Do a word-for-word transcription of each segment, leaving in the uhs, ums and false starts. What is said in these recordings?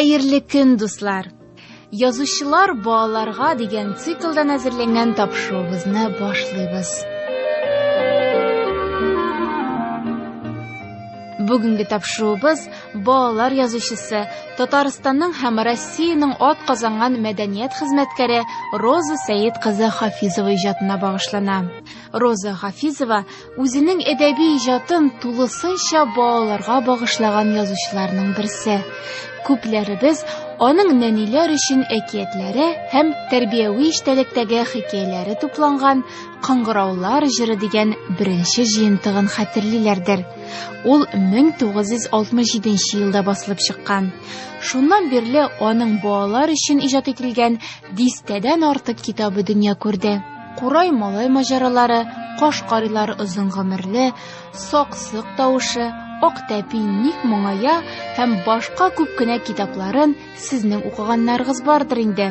Хәерле көн, дуслар! Язучылар балаларга дигән циклдан әзерләнгән тапшыруыбызны башлыйбыз. Бүгенге тапшыруыбыз балалар язучысы, Татарстанның һәм Россиянең атказанган мәдәният хезмәткәре Роза Сәет кызы Хафизова иҗатына багышлана. Роза Хафизова үзенең әдәби иҗатын тулысынча балаларга багышлаган язучыларның берсе. Күпләребез аның нәниләр өчен әкиятләре һәм тәрбияви эчтәлектәге хикәяләре тупланган «Кыңгыраулар җыры» дигән беренче җыентыгын хәтерлиләрдер. Ул мең тугыз йөз алтмыш җиденче елда басылып чыккан. Шуннан бирле аның балалар өчен иҗат ителгән дистәдән артык китабы дөнья күрде. Курай малай маҗаралары, Кашкарилар озын гомерле, Саксык тавышы, Ак тәпи ник моңая һәм башка күп кенә китапларын сезнең укыганнарыгыз бардыр инде.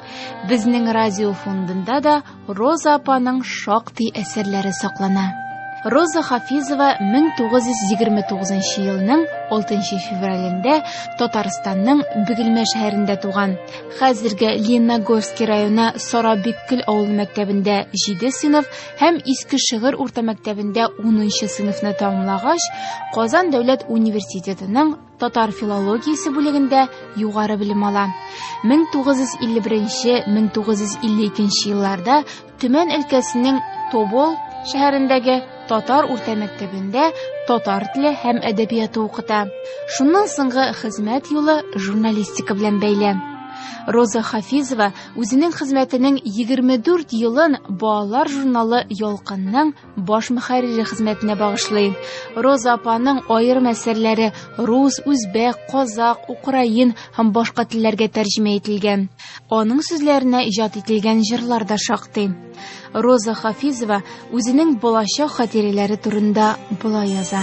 Безнең радио фондында да Роза апаның шактый әсәрләре саклана. Роза Хафизова мең тугыз йөз егерме тугызынчы елның алтынчы февралендә Татарстанның Бөгелмә шәһәрендә туган. Хәзерге Лениногорский районы Сарабиккөл авыл мәктәбендә җиде сыйныф һәм Иске Шыгыр урта мәктәбендә унынчы сыйныфны тәмамлагач, Казан дәүләт университетының татар филологиясе бүлегендә югары белем ала. мең тугыз йөз илле беренче - мең тугыз йөз илле икенче елларда Төмән өлкәсенең Тобол шәһәрендәге Татар урта мәктәбендә татар теле һәм әдәбияты укыта. Шуннан соңгы хезмәт юлы журналистика белән бәйле. Роза Хафизова үзенең хезмәтенең егерме дүрт елын балалар журналы Ялкынның баш мөхәррире хезмәтенә багышлый. Роза апаның аерым әсәрләре рус, үзбәк, казак, украин һәм башка телләргә тәрҗемә ителгән. Аның сүзләренә иҗат ителгән җырлар да шактый. Роза Хафизова үзенең балачак хатирәләре турында болай яза.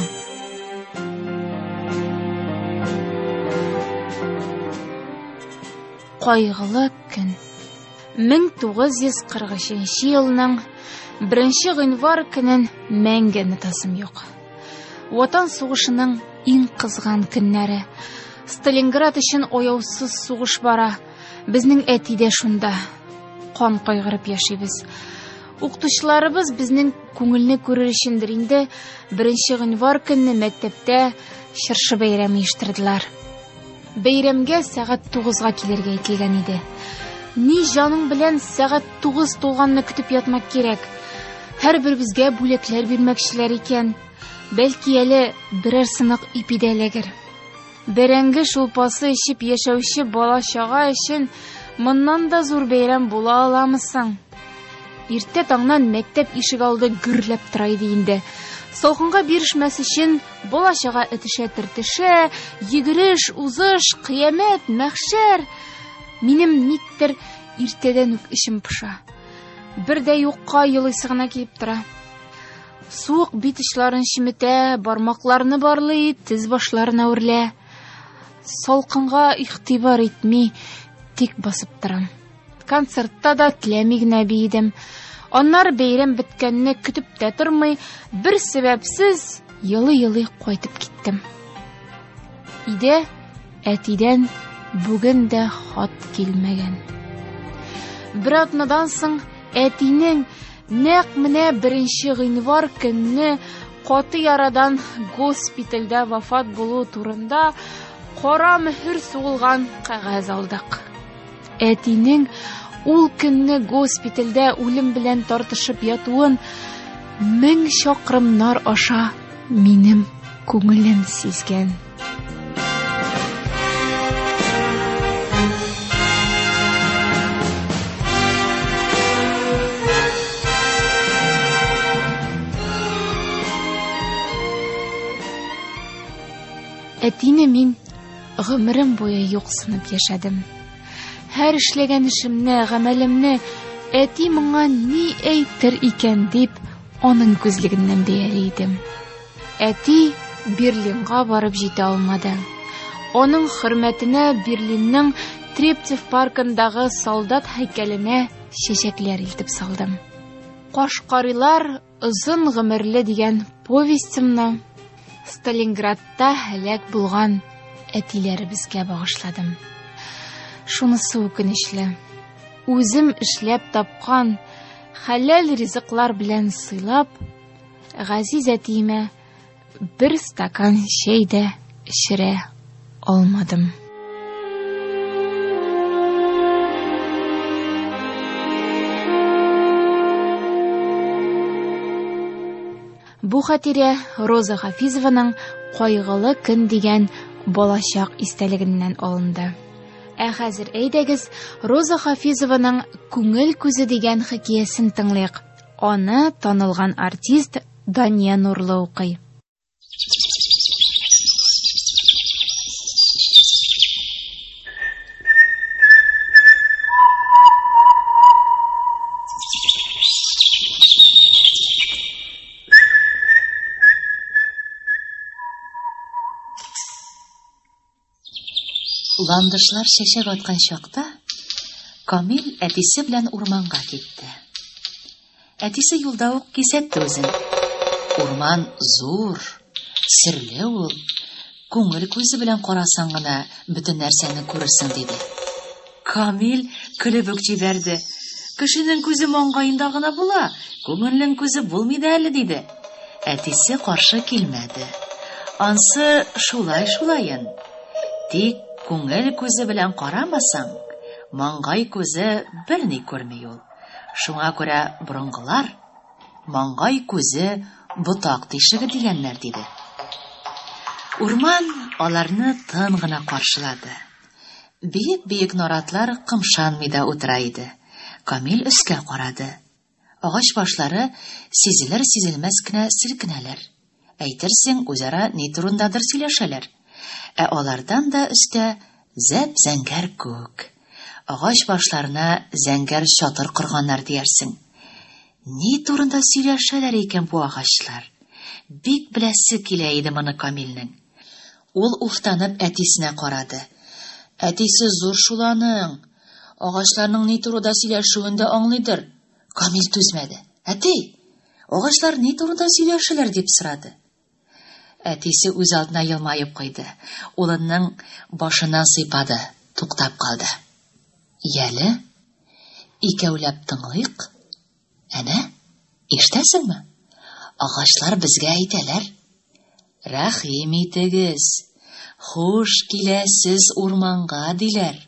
Кайгылы көн. мең тугыз йөз кырык өченче елның беренче гыйнвар көнен мәңге онытасым юк. Ватан сугышының иң кызган көннәре. Сталинград өчен аяусыз сугыш бара. Безнең әти дә шунда. Кан кайгырып яшибез. Укытучыларыбыз безнең күңелне күрер өчендер инде беренче гыйнвар көнне мәктәптә чыршы бәйрәм оештырдылар. Бәйрәмгә сәгать тугызга килергә әйтелгән иде. Ни җаның белән сәгать тугыз тулганны көтеп ятмак кирәк. Һәрбер безгә бүләкләр бирмәкчеләр икән. Бәлки әле берәр сынык ипидәләгер. Бәрәңге шулпасы ичеп яшәүче бала-чага өчен моннан да зур бәйрәм була аламысың? Иртә таңнан мәктәп ишек алды гөрләп тора иде инде. Салкынга бирешмәс өчен бала-чага этешә-тертешә, йөгереш, узыш, кыямәт, мәхшәр. Минем никтер иртәдән үк ишем пыша. Бер дә юкка елыйсы гына килеп тора. Суык бит очларын чиметә, бармакларны барлый, тез башларына үрлә. Салкынга игътибар итми, тик басып торам. Концертта да теләми генә биедем. Аннар бәйрәм беткәнне көтеп тә тормый, бер сәбәпсез елый-елый кайтып киттем. Иде әтидән бүген дә хат килмәгән. Бер атнадан соң әтинең нәкъ менә беренче гыйнвар көнне каты ярадан госпитальдә вафат булу турында кара мөһер сугылган кәгазь алдык. Әтинең ул көнне госпитальдә үлем белән тартышып ятуын мең чакрымнар аша минем күңелем сизгән. Әтине мин гомерем буе юксынып яшәдем. Һәр эшләгән эшемне, гамәлемне әти моңа ни әйтер икән дип, аның күзлегеннән бәяли идем. Әти Берлинга барып җитә алмады. Аның хөрмәтенә Берлинның Трептев паркындагы солдат һәйкәленә чәчәкләр илтеп салдым. Кашкарилар озын гомерле дигән повестемне Сталинградта һәлак булган әтиләребезгә багышладым. Шунысы үкенечле. Үзем эшләп тапкан хәләл ризыклар белән сыйлап, газиз әтиемә бер стакан чәй дә эчерә алмадым. Бу хатирә Роза Хафизованың «Кайгылы көн» дигән балачак истәлегеннән алынды. Ә хәзер әйдәгез Роза Хафизованың «Күңел күзе» дигән хикәясен тыңлыйк. Аны танылган артист Дания Нурлы укый. Ландышлар чәчәк аткан чакта Камил әтисе белән урманга китте. Әтисе юлда ук кисәтте үзен. Урман зур, серле ул. Күңел күзе белән карасаң гына бөтен нәрсәне күрерсең диде. Камил көлеп үк җибәрде. Кешенең күзе маңгаенда гына була, күңелнең күзе булмый да әле диде. Әтисе каршы килмәде. Ансы шулай шулайын. Тик күңел күзе белән карамасаң, маңгай күзе берни күрми ул. Шуңа күрә борынгылар маңгай күзе ботак тишеге дигәннәр диде. Урман аларны тын гына каршылады. Биек-биек наратлар кымшанмый да утыра иде. Камил өскә карады. Агач башлары сизелер-сизелмәс кенә селкенәләр. Әйтерсең, үзара ни турындадыр сөйләшәләр. Ә алардан да өстә зәп-зәңгәр күк. Агач башларына зәңгәр чатыр корганнар диярсең. Ни турында сөйләшәләр икән бу агачлар? Бик беләсе килә иде моны Камилнең. Ул уфтанып әтисенә карады. Әтисе зур шуланың. Агачларның ни турында сөйләшүен дә аңлыйдыр. Камил түзмәде. Әти, агачлар ни турында сөйләшәләр дип сорады. Әтисе үз алдына елмаеп куйды. Улының башынан сыйпады, туктап калды. Яле, икәүләп тыңлыйк. Әнә, ишетәсеңме? Агачлар безгә әйтәләр. Рәхим итегез, хуш киләсез урманга диләр.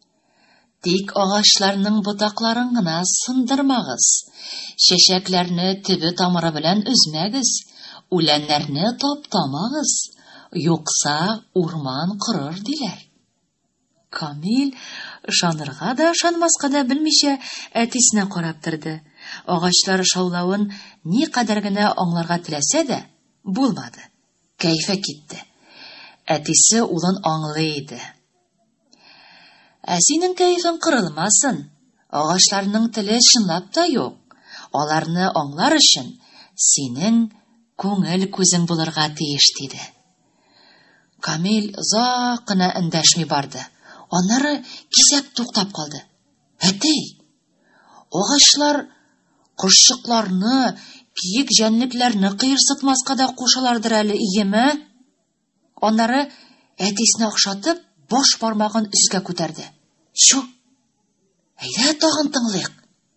Тик агачларның ботакларын гына сындырмагыз. Чәчәкләрне төбе тамыры белән үзмәгез. Үләннәрне таптамагыз, юкса урман кырыр диләр. Камил ышанырга да, ышанмаска да белмичә әтисенә карап торды. Агачлар шаулавын ни кадәр генә аңларга теләсә дә, булмады. Кәйфе китте. Әтисе улын аңлый иде. Ә синең кәйфең кырылмасын. Агачларның теле чынлап та юк. Аларны аңлар өчен синең күңел күзең булырга тиеш диде. Камил озак кына эндәшми барды. Аннары кисәп туктап калды. Әти, агачлар кошчыкларны, биек җәнлекләрне кыерсытмаска да кушалардыр әле, иеме? Аннары әтисенә охшатып, баш бармагын өскә күтәрде. Шу, әйдә тагын тыңлыйк.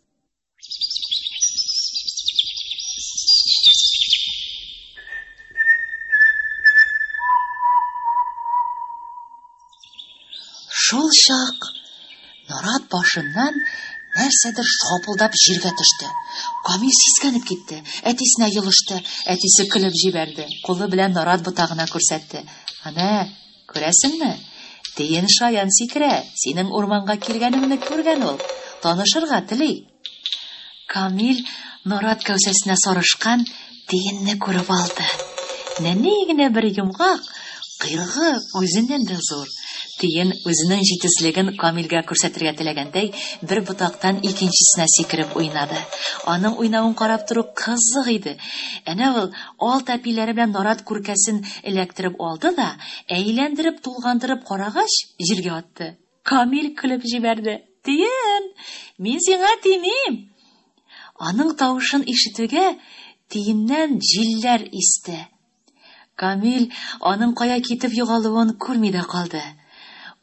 Шул чак нарат башыннан нәрсәдер шапылдап җиргә төште. Камил сискәнеп китте, әтисенә йылышты, әтисе көлеп җибәрде, кулы белән нарат ботагына күрсәтте. Ана, күрәсеңме? Тиен шаян сикерә, синең урманга килгәнеңне күргән ул, танышырга тели. Камил нарат кәүсәсенә сарышкан тиенне күреп алды. Нәни генә бер йомгак, кыйргы үзеннән дә зур. Тиен үзенең җитезлеген Камилгә күрсәтергә теләгәндәй, бер ботактан икенчесенә сикереп уйнады. Аның уйнавын карап тору кызык иде. Әнә ул ал тәпиләре белән нарат күркәсен эләктереп алды да, әйләндереп, тулгандырып карагач, җиргә атты. Камил көлеп җибәрде. Тиен, мин сиңа тимим. Аның тавышын ишетүгә тиеннән җилләр исте. Камил аның кая китеп югалуын күрми дә калды.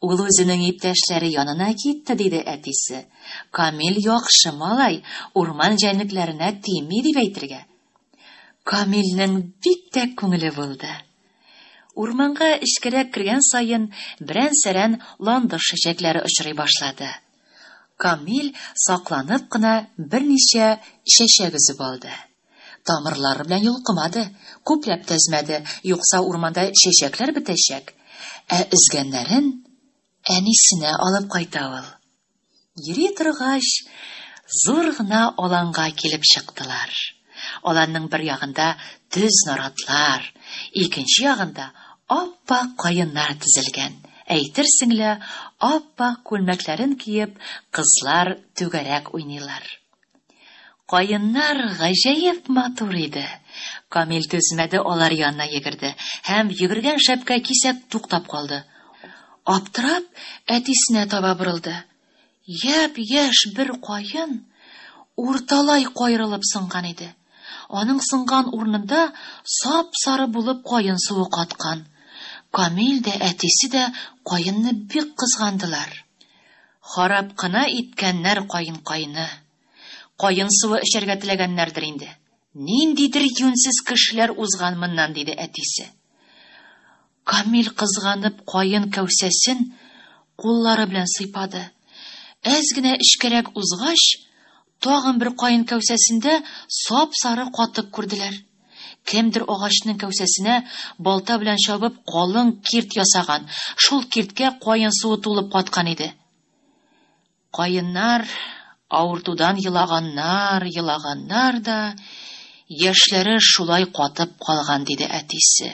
Ул үзенең иптәшләре янына китте, диде әтисе. Камил яхшы малай, урман җәнлекләренә тими дип әйтергә. Камилнең бик тә күңеле булды. Урманга эчкәрәк кергән саен берән-сәрән ландыш чәчәкләре очрый башлады. Камил сакланып кына берничә чәчәк өзеп алды. Тамырлары белән йолкымады, күпләп тәзмәде, юкса урманда чәчәкләр бетәчәк. Ә өзгәннәрен әнисенә алып кайта ул. Йөри торгач, зур гына аланга килеп чыктылар. Аланның бер ягында төз наратлар, икенче ягында ап-ак каеннар тезелгән. Әйтерсең лә, ап-ак күлмәкләрен киеп, кызлар түгәрәк уйныйлар. Каеннар гаҗәеп матур иде. Камил түзмәде, алар янына йөгерде, һәм йөгергән шәпкә кисәк туктап калды. Аптырап, әтисенә таба борылды. Яп-яшь бер каен урталай кайрылып сынган иде. Аның сынган урынында сап-сары булып каен суы каткан. Камил дә, әтисе дә каенны бик кызгандылар. Харап кына иткәннәр каен-каены. Каен суы эчәргә теләгәннәрдер инде. Ниндидер юньсез кешеләр узган моннан, диде әтисе. Камил кызганып каен кәүсәсен куллары белән сыйпады. Әз генә эчкәрәк узгач, тагын бер каен кәүсәсендә сап-сары катык күрделәр. Кемдер агачның кәүсәсенә балта белән чабып калын кирт ясаган. Шул кирткә каен суы тулып каткан иде. Каеннар авыртудан елаганнар, елаганнар да, яшьләре шулай катып калган, диде әтисе.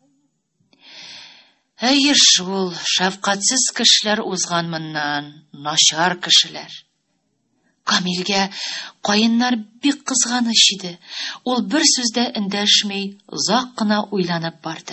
Әйе шул, шәфкатьсез кешеләр узган моннан, начар кешеләр. Камилгә каеннар бик кызганыч иде. Ул бер сүздә эндәшмей, озак кына уйланып барды.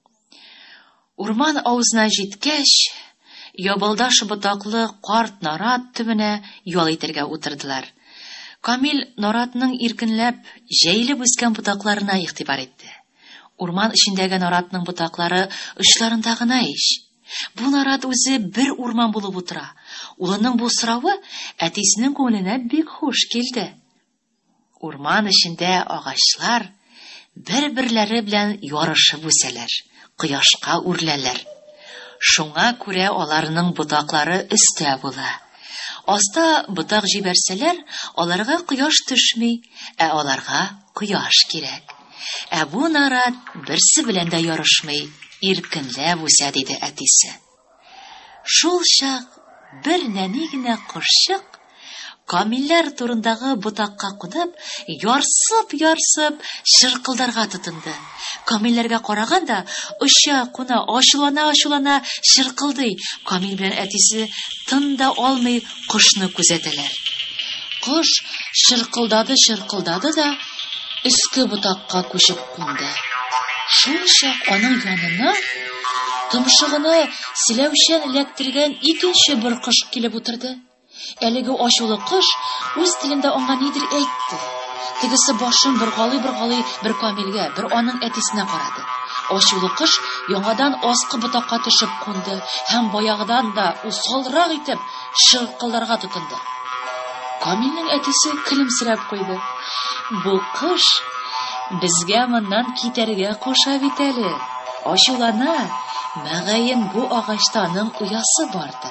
Урман авызына җиткәч, ябылдаш ботаклы карт нарат төбенә ял итәргә утырдылар. Камил наратның иркенләп, җәйлеп үскән ботакларына игътибар итте. Урман эчендәге наратның ботаклары очларында гына ич. Бу нарат үзе бер урман булып утыра. Улының бу соравы әтисенең күңеленә бик хуш килде. Урман эчендә агачлар бер-берләре белән ярышып үсәләр, кояшка үрләләр. Шуңа күрә аларның ботаклары өстә була. Аста ботак җибәрсәләр, аларга кояш төшми, ә аларга кояш кирәк. Ә бу нарат берсе белән дә ярышмый, иркенләп үсә, диде әтисе. Шул чак бер нәни генә кошчык Камилләр турындагы ботакка кунып, ярсып-ярсып шыркылдарга тотынды. Камилләргә караганда, оча, куна, ачулана-ачулана шыркылдый. Камил белән әтисе тында алмый кошны күзәтәләр. Кош шыркылдады-шыркылдады да өске ботакка күчеп кунды. Шул чак аның янына тымшыгына силәүчән эләктергән икенче бер кош килеп утырды. Әлеге ачулы кош үз телендә аңа нидер әйтте. Тегесе башын быргалый-быргалый бер Камилгә, бер аның әтисенә карады. Ачулы кош яңадан аскы ботакка төшеп кунды һәм баягыдан да усалрак итеп шыркылдарга тотынды. Камилнең әтисе көлемсерәп куйды. Бу кош безгә моннан китәргә куша бит әле. Ачулана, мәгәен бу агачтаның уясы бардыр.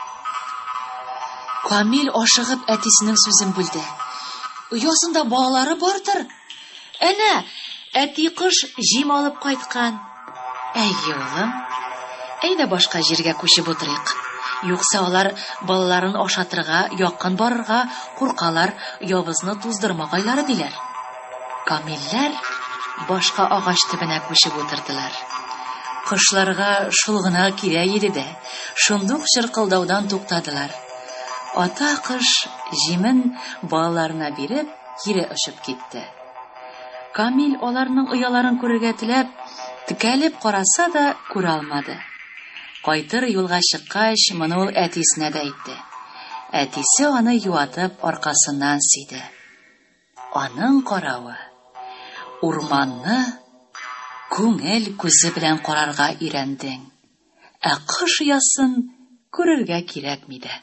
Камил ашыгып әтисенең сүзен бүлде. Уясында балалары бардыр. Әнә, әти кош җим алып кайткан. Әйе, улым. Әйдә башка җиргә күчеп утырыйк. Юкса алар балаларын ашатырга, якын барырга куркалар, ябызны туздырмагайлары диләр. Камилләр башка агач төбенә күчеп утырдылар. Кошларга шул гына кирәк иде дә, шундук шыркылдаудан туктадылар. Ата кош җимен балаларына биреп, кире очып китте. Камил аларның ояларын күрергә теләп, текәлеп караса да күрә алмады. Кайтыр юлга чыккач, моны ул әтисенә дә әйтте. Әтисе аны юатып аркасыннан сиде. Аның каравы урманны күңел күзе белән карарга өйрәндең. Ә кош ясын күрергә кирәкми дә.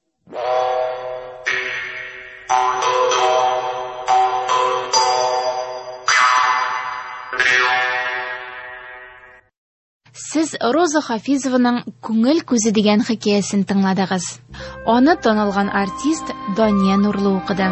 Сез Роза Хафизованың «Күңел күзе» дигән хикәясен тыңладыгыз. Аны танылган артист Дания Нурлы укыды.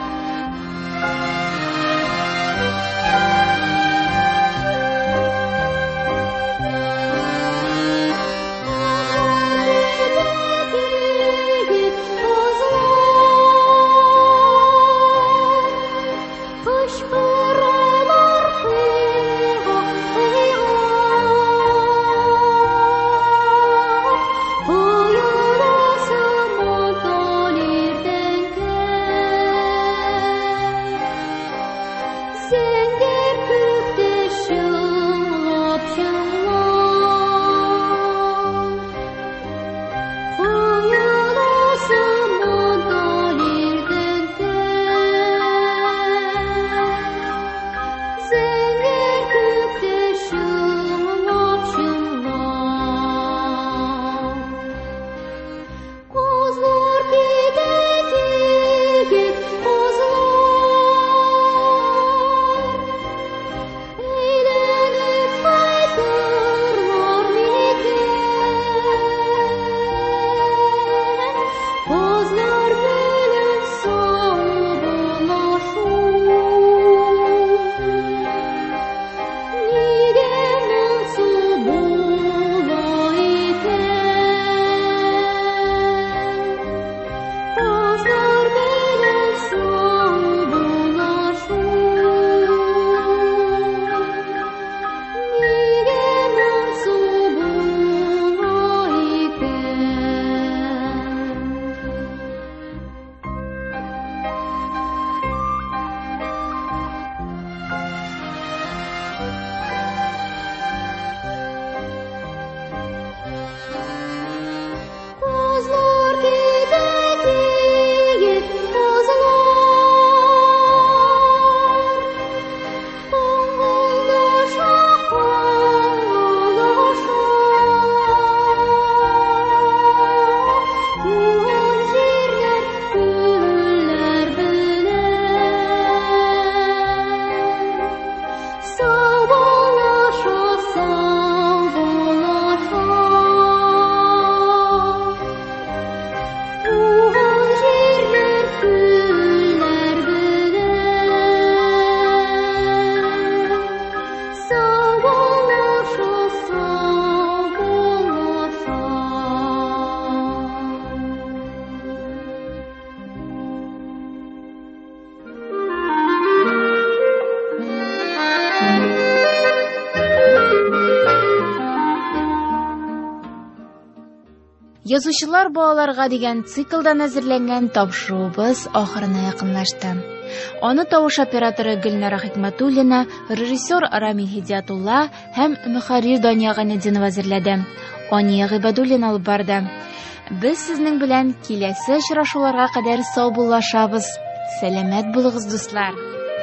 Язучылар балаларга дигән циклдан әзерләнгән тапшыруыбыз ахырына якынлашты. Аны тавыш операторы Гөлнара Хикмәтуллина, режиссер Рамил Хидиятулла һәм мөхәррир Дания Гайнетдинова әзерләде. Ания Гыйбадуллина алып барды. Без сезнең белән киләсе очрашуларга кадәр сау булашабыз. Сәламәт булыгыз, дуслар.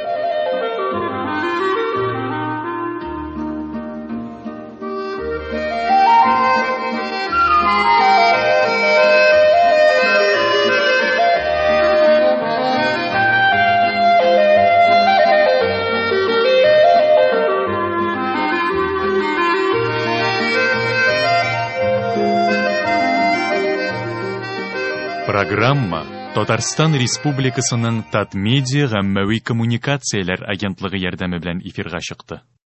Программа Татарстан Республикасының Татмедиа гаммәви коммуникацияләр агентлыгы ярдәме белән эфирга чыкты.